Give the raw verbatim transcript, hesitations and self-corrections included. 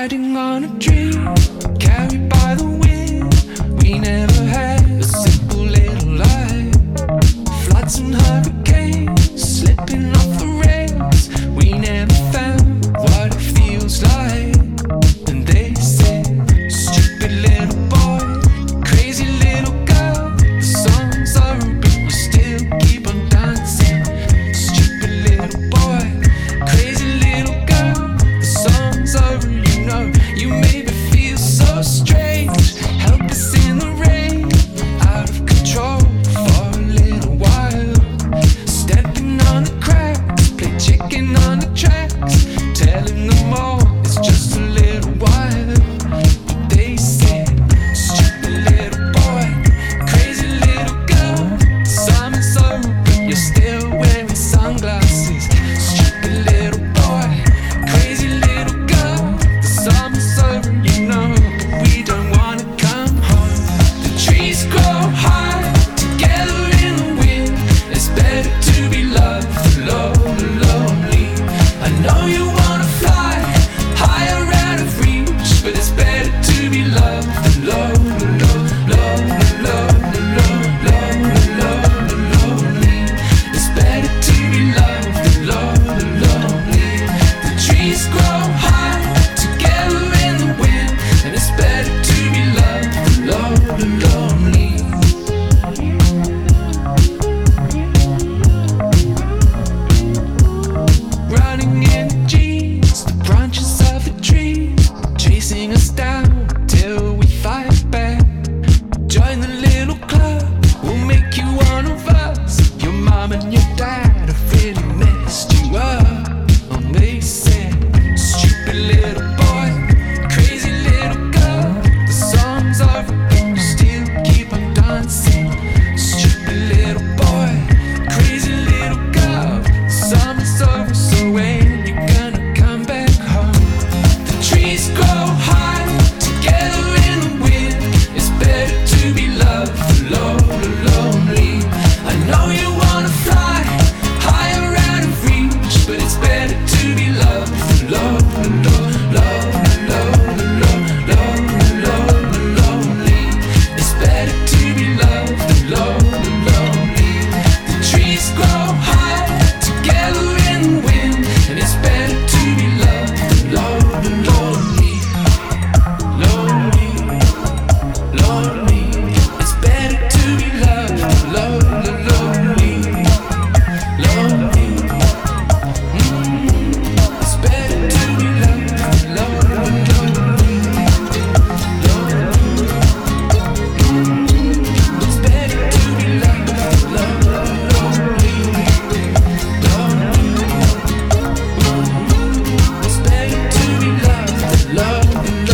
Riding on a dream, carried by the wind. We never had a simple little life. Floods and hurricanes, slipping off the rails. We never found what it feels like. And they said, stupid little boy, crazy little girl. The song's over, but you still keep on dancing. Stupid little boy, crazy little girl. The song's over, you know. You made me feel so strange, helpless in the rain, out of control for a little while. Stepping on the cracks, play chicken on the tracks, telling them all it's just a little while. But they said, stupid little boy, crazy little girl. Summer's over, but you're still wearing sunglasses. Stupid little boy, crazy little girl. The summer's over, you know, but we don't wanna come home. The trees grow high, together in the wind. It's better to be loved than lonely, lonely. I know you wanna fly higher out of reach, but it's better to be loved than lonely, lonely, lonely, lonely, lonely, lonely. It's better to be loved than lonely, lonely. The trees grow high, together in the wind, and it's better to be loved than lonely, lonely. Running in the jeans, the branches of the trees, chasing us down till we fight back. Join the little club, we'll make you one of us. Your mom and your dad are feeling